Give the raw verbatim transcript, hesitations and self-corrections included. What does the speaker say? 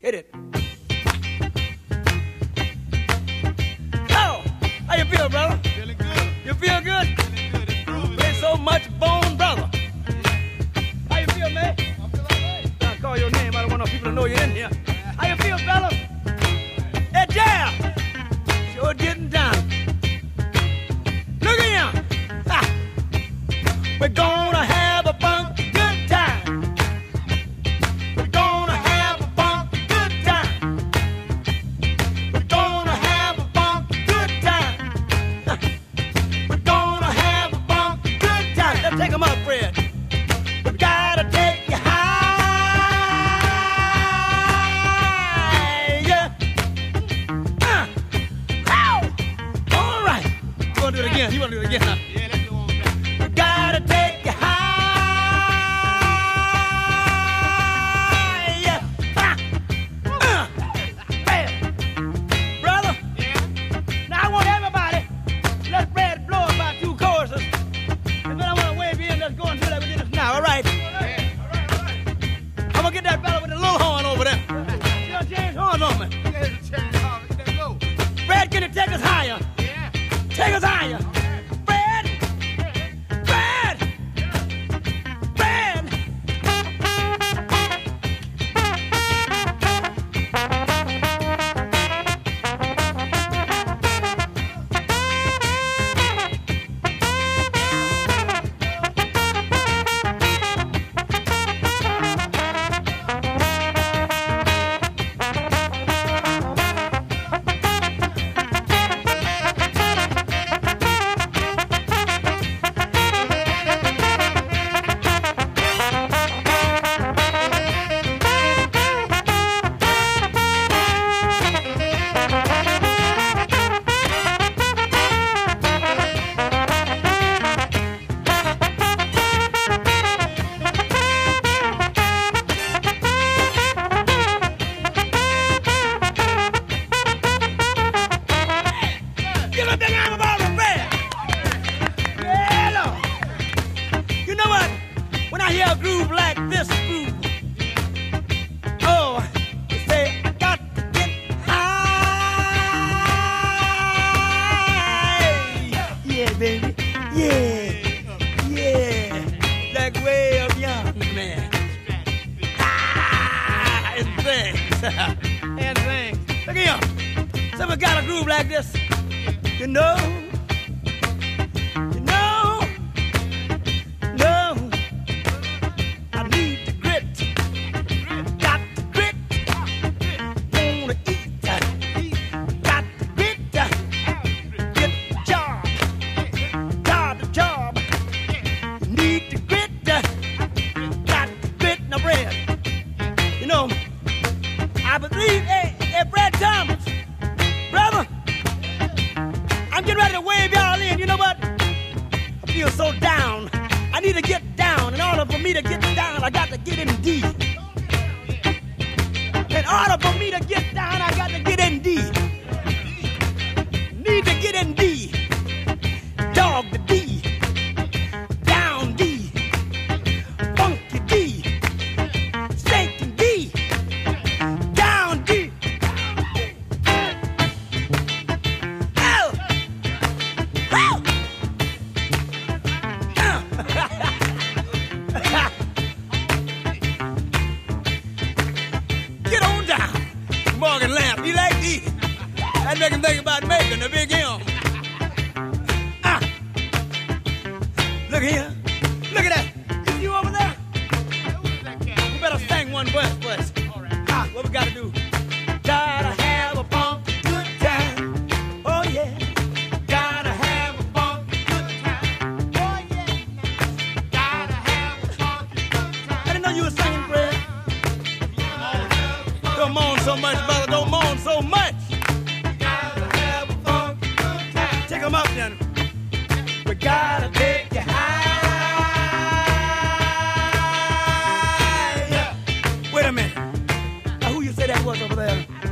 Hit it. Oh, how you feel, brother? Feeling good. You feel good? Feeling good. It's groovy. Play so much bone, brother. How you feel, man? I feel all right. I call your name. I don't want no people to know you're in here. How you feel, fella? Hey, Jam. Sure getting down. Look at him. Ha. We're gonna have a funky good time. We're gonna have a funky good time. We're gonna have a funky good time. Ha. We're gonna have a funky good time. Let's take 'em up, Fred. We gotta take you high. Yeah. Uh. Ow. All right. You wanna do it again? You wanna do it again, huh? Yeah, let's go on back. We gotta take you high. Yeah. Ah. Uh. Bam. Brother, Yeah. now I want everybody, let Fred blow about two choruses. And then I want to wave you in. Let's go and do that with this now, all right? Yeah. All right, all right. I'm gonna get that fella with the little horn over there. You gonna change horns on me. Yeah, let's change off. Let's go. Fred, can you take us higher? Yeah. Take us higher. Fred! Fred! Fred! Give a big arm about the Fred! Yeah, Lord. You know what? When I hear a groove like this groove, oh, you say, I got to get high. Yeah, baby. Yeah. Yeah. Like way up young, man. Ah, and things. And things. Look at him. Someone got a groove like this. You know, you know, no, I need the grit, got the grit, wanna eat, got the grit, get the job, got the job, need the grit, got the grit, now Fred, you know, I believe, hey, hey, Fred Thomas, brother, I'm getting ready to wave y'all in. You know what? I feel so down. I need to get down. In order for me to get down, I got to get in D. In order for me to get down, I got to get in D. Need to get in D. Dog the D. Down D. Funky D. Stinking D. Down D. Oh! Woo! Get on down. Morgan Lamb, you like these? That make him think about making the big M. Ah. Look here. Look at that. Is you over there? We better sing one verse first. Ah, what we gotta do? Gotta have a funky good time. Oh yeah. Gotta have a funky good time. Oh yeah. Gotta have a funky good time. I didn't know you were singing, Fred. Don't moan so much, brother. Don't moan so much. Gotta have a funky good time. Take 'em up, then. We gotta take you high. Wait a minute. Now, who you say that was over there?